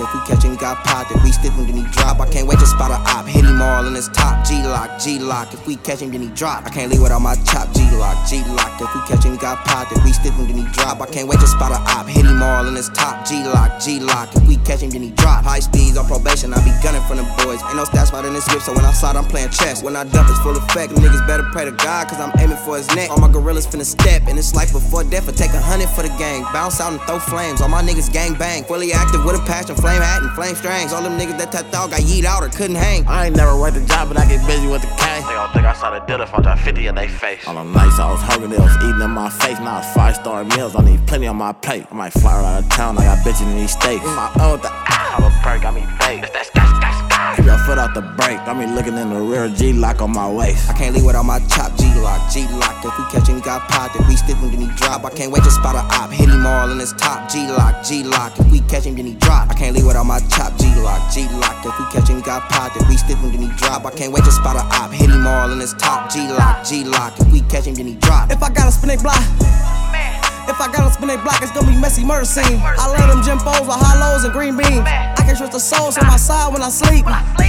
If we catch him, he got popped. If we stick him, then he drop. I can't wait to spot a op. Hit him all in his top. G-lock, G-lock. If we catch him, then he drop. I can't leave without my chop. G-lock, G-lock. If we catch him, he got popped. If we stick him, then he drop. I can't wait to spot a op. Hit him all in his top. G-lock, G-lock. If we catch him, then he drop. High speeds on probation, I be gunning from the boys. Ain't no stats spot in this whip, so when I slide, I'm playing chess. When I dump, it's full effect. Them niggas better pray to God, cause I'm aiming for his neck. All my gorillas finna step, and it's life before death. I take 100 for the gang. Bounce out and throw flames. All my niggas gang bang. Fully active with a passion, flame hat and flame strings. All them niggas that tapped out got yeet out or couldn't hang. I ain't never worked a job, but I get busy with the cash. They gon' think I saw the deal if I drop 50 in they face. All them nights I was hungry, they was eating in my face. Now it's 5-star meals, I need plenty on my plate. I might fly out of town, I got bitches in these states. My own with the I'm a perk, got me baked. It's that sky. Keep your foot off the brake, got me looking in the rear, G-lock on my waist. I can't leave without my chop. G-lock, G-lock. If we catch him, he got popped. If we stick him, then he drop. I can't wait to spot a op. Hit him all in his top. G-lock, G-lock. If we catch him, then he drop. I can't leave without my chop. G-lock, G-lock. If we catch him, he got popped. If we stick him, then he drop. I can't wait to spot a op. Hit him all in his top. G-lock, G-lock. If we catch him, then he drop. If I gotta spin a block, if I gotta spin a block, it's gonna be messy murder scene. I love them gym foes with hollows and green beans. I can trust the souls on my side when I sleep.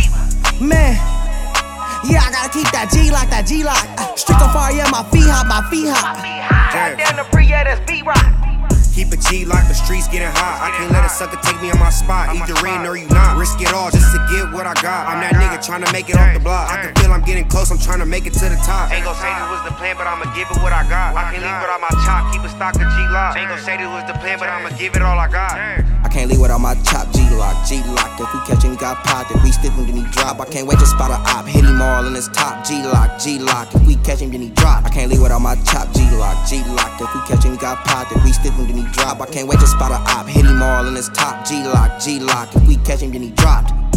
Man, yeah, I gotta keep that G-lock, that G-lock. Strict on fire, yeah, my feet hot. Goddamn the pre, yeah, that's B-Rock. Keep a G-lock, the streets getting hot. I can't let a sucker take me on my spot. Either in or you not. Risk it all just to get what I got. I'm that nigga trying to make it off the block. I can feel I'm getting close, I'm trying to make it to the top. Ain't gon' say this was the plan, but I'ma give it what I got. I can't leave without my chop, keep a stock of G-lock. Ain't gon' say this was the plan, but I'ma give it all I got. I can't leave without my chop. G-lock, G-lock. If we catch him, he got popped. If we stick him, then he drop. I can't wait to spot a op. Hit him all in his top. G-lock, G-lock. If we catch him, then he drop. I can't leave without my chop. G-lock, G-lock. If we catch him, he got popped. If we stick him, then he drop. I can't wait to spot a op. Hit him all in his top. G-lock, G-lock. If we catch him, then he dropped.